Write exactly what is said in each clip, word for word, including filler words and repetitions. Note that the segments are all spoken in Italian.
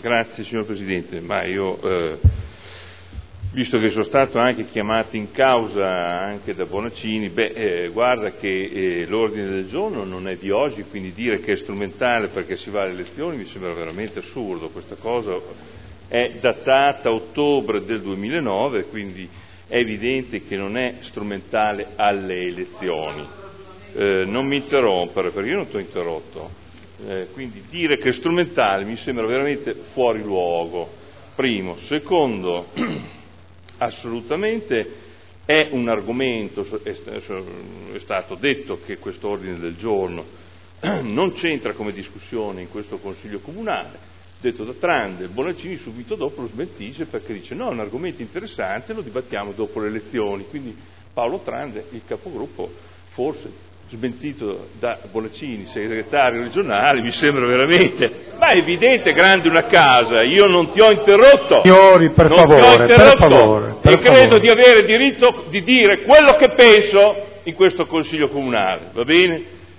Grazie signor Presidente, ma io, eh, visto che sono stato anche chiamato in causa anche da Bonaccini, beh, eh, guarda che eh, l'ordine del giorno non è di oggi, quindi dire che è strumentale perché si va alle elezioni mi sembra veramente assurdo. Questa cosa è datata a ottobre del duemilanove, quindi è evidente che non è strumentale alle elezioni. Eh, non mi interrompere, perché io non ti ho interrotto. Eh, quindi dire che è strumentale mi sembra veramente fuori luogo, primo. Secondo, assolutamente è un argomento, è, è stato detto che questo ordine del giorno non c'entra come discussione in questo Consiglio Comunale, detto da Trande. Bonaccini subito dopo lo smentisce perché dice no, è un argomento interessante, lo dibattiamo dopo le elezioni. Quindi Paolo Trande, il capogruppo, forse smentito da Bonaccini, segretario regionale, mi sembra veramente, ma è evidente, grande una casa, io non ti ho interrotto, signori, per non favore, ti ho interrotto, per favore, per e credo favore. di avere diritto di dire quello che penso in questo Consiglio Comunale, va bene?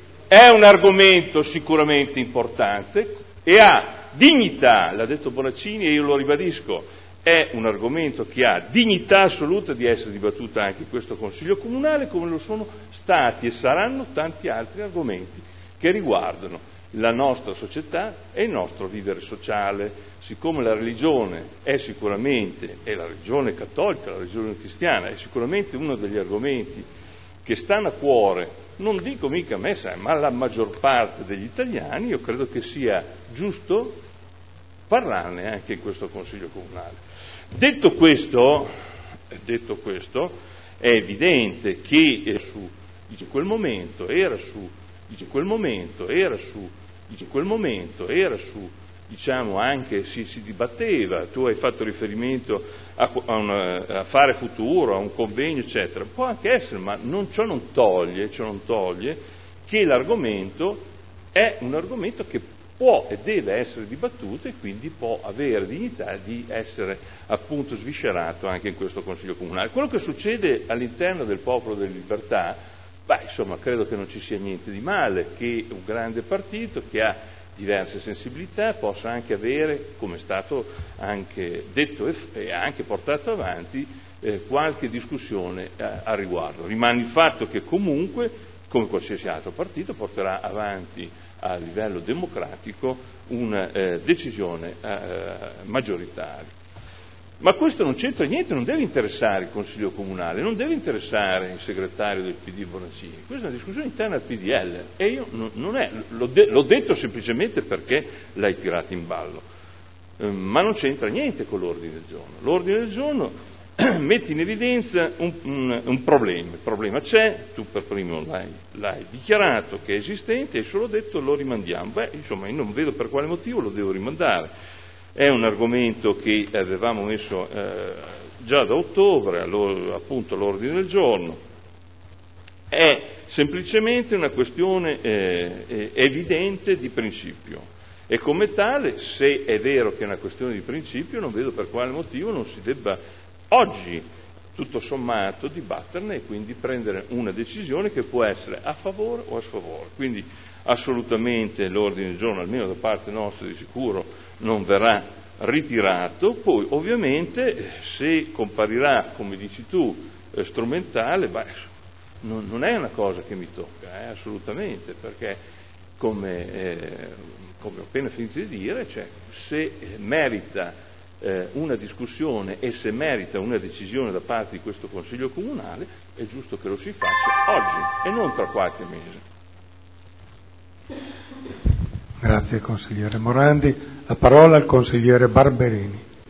È un argomento sicuramente importante e ha dignità, l'ha detto Bonaccini e io lo ribadisco, è un argomento che ha dignità assoluta di essere dibattuto anche in questo Consiglio Comunale, come lo sono stati e saranno tanti altri argomenti che riguardano la nostra società e il nostro vivere sociale. Siccome la religione è sicuramente, è la religione cattolica, la religione cristiana, è sicuramente uno degli argomenti che stanno a cuore, non dico mica a me, ma alla maggior parte degli italiani, io credo che sia giusto parlarne anche in questo Consiglio Comunale. Detto questo, detto questo, è evidente che eh, su, dice, quel momento era su, dice, quel momento era su, dice, quel momento era su, diciamo anche si, si dibatteva, tu hai fatto riferimento a, a, una, a Fare Futuro, a un convegno, eccetera, può anche essere, ma non, ciò non toglie, ciò non toglie che l'argomento è un argomento che può e deve essere dibattuto e quindi può avere dignità di essere appunto sviscerato anche in questo Consiglio Comunale. Quello che succede all'interno del Popolo delle Libertà, beh, insomma, credo che non ci sia niente di male che un grande partito che ha diverse sensibilità possa anche avere, come è stato anche detto e anche portato avanti, eh, qualche discussione a, a riguardo. Rimane il fatto che comunque, come qualsiasi altro partito, porterà avanti a livello democratico una eh, decisione eh, maggioritaria. Ma questo non c'entra niente, non deve interessare il Consiglio Comunale, non deve interessare il segretario del P D Bonaccini. Questa è una discussione interna al P D L e io non, non è, l'ho, de, l'ho detto semplicemente perché l'hai tirato in ballo, eh, ma non c'entra niente con l'ordine del giorno. L'ordine del giorno mette in evidenza un, un, un problema, il problema c'è, tu per primo l'hai, l'hai dichiarato che è esistente e solo detto lo rimandiamo. Beh, insomma, io non vedo per quale motivo lo devo rimandare. È un argomento che avevamo messo eh, già da ottobre, appunto l'ordine del giorno, è semplicemente una questione eh, evidente di principio e come tale, se è vero che è una questione di principio, non vedo per quale motivo non si debba oggi, tutto sommato, dibatterne e quindi prendere una decisione che può essere a favore o a sfavore. Quindi assolutamente l'ordine del giorno, almeno da parte nostra, di sicuro non verrà ritirato. Poi ovviamente se comparirà, come dici tu, eh, strumentale, beh, non, non è una cosa che mi tocca, eh, assolutamente, perché come, eh, come ho appena finito di dire, cioè, se merita Eh, una discussione e se merita una decisione da parte di questo Consiglio Comunale è giusto che lo si faccia oggi e non tra qualche mese. Grazie consigliere Morandi. La parola al consigliere Barberini.